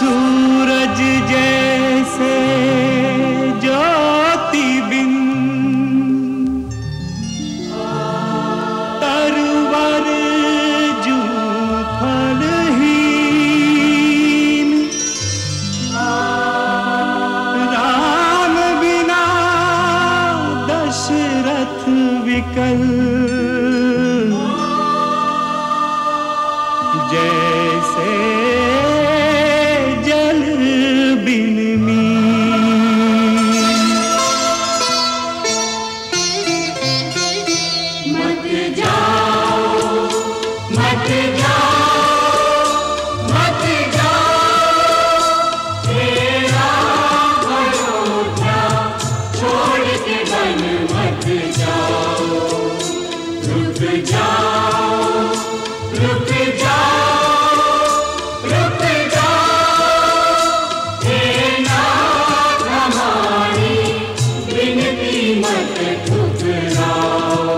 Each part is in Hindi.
सूरज जैसे ज्योति बिन तरवर जू फलहीन, राम बिना दशरथ विकल, जैसे जल बिन मत जाओ, मत जाओ, मत जाओ, तेरा अयोध्या छोड़ के बन मत जाओ, रुक जाओ, रुक जाओ, रुक जाओ, हे नाथ हमारी विनती मत ठुकराओ।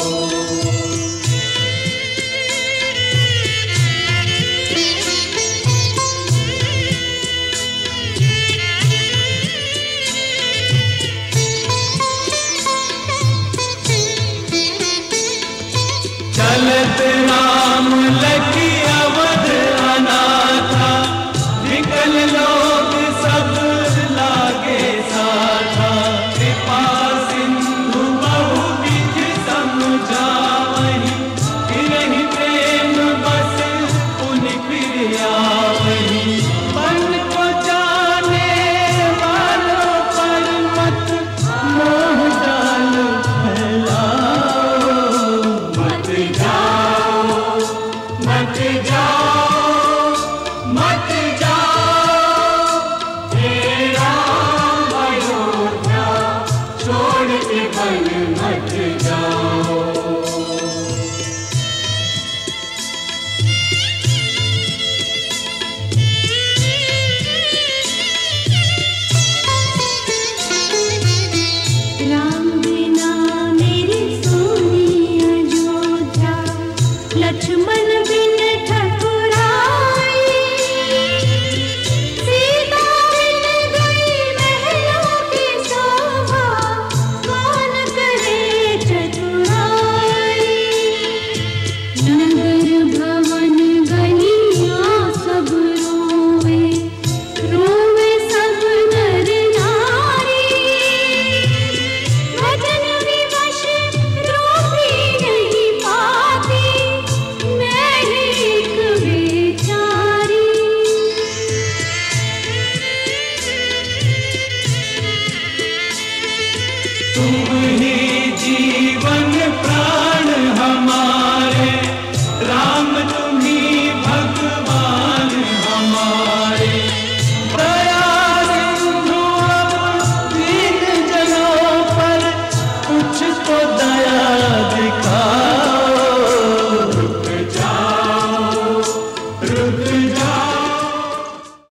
चलत राम लखी अवध अनाथा, विकल लोग सब लागे साथा, कृपा सिंधु बहुविध समझावहि, फिरहि प्रेम बस पुनि फिर आवहि, मन को जाने वालों पर मत मोह जाल फैलाओ। मत जाओ, मत जाओ, मत जाओ, तेरा अयोध्या छोड़ के बन मत जाओ। राम बिना मेरी सोनी अयोध्या, लक्ष्मण बिन ठकुराई, सीता बिन गई महलों की शोभा, कौन करे चतुराई। नगर भवन गलियां सब रोवे, रोवे सब नर नारी, वचन विवश रोती नहीं पाती, मैं एक बेचारी। तुम ही जीवन प्राण हमारा,